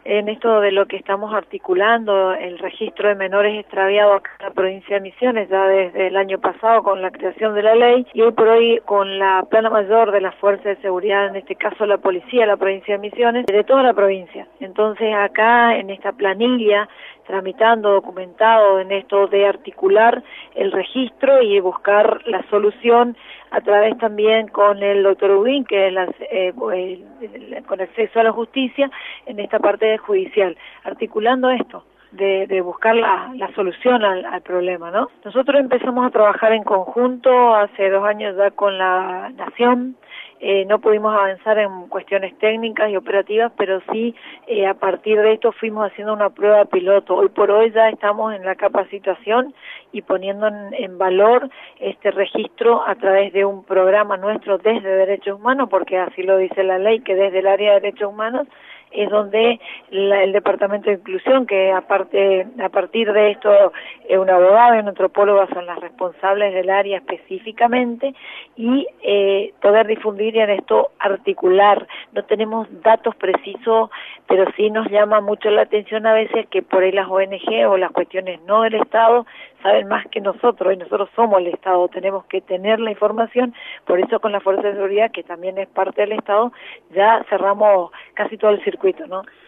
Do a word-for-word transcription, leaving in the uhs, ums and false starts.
en esto de lo que estamos articulando, el registro de menores extraviados acá en la provincia de Misiones, ya desde el año pasado con la creación de la ley, y hoy por hoy con la plana mayor de las fuerzas de seguridad, en este caso la policía de la provincia de Misiones, de toda la provincia. Entonces acá en esta planilla, tramitando, documentado en esto de articular el registro y buscar la solución a través también con el doctor Ubín, que es la, eh, el, el, con acceso a la justicia en esta parte judicial, articulando esto. De, de buscar la, la solución al, al problema, ¿no? Nosotros empezamos a trabajar en conjunto hace dos años ya con la Nación. Eh, no pudimos avanzar en cuestiones técnicas y operativas, pero sí eh, a partir de esto fuimos haciendo una prueba piloto. Hoy por hoy ya estamos en la capacitación y poniendo en, en valor este registro a través de un programa nuestro desde Derechos Humanos, porque así lo dice la ley, que desde el área de Derechos Humanos es donde la, el Departamento de Inclusión, que aparte a partir de esto eh, un abogado y un antropólogo son las responsables del área específicamente, y eh, poder difundir y en esto articular. No tenemos datos precisos, pero sí nos llama mucho la atención a veces que por ahí las O N G o las cuestiones no del Estado saben más que nosotros, y nosotros somos el Estado, tenemos que tener la información. Por eso con la Fuerza de Seguridad, que también es parte del Estado, ya cerramos casi todo el circuito, ¿no?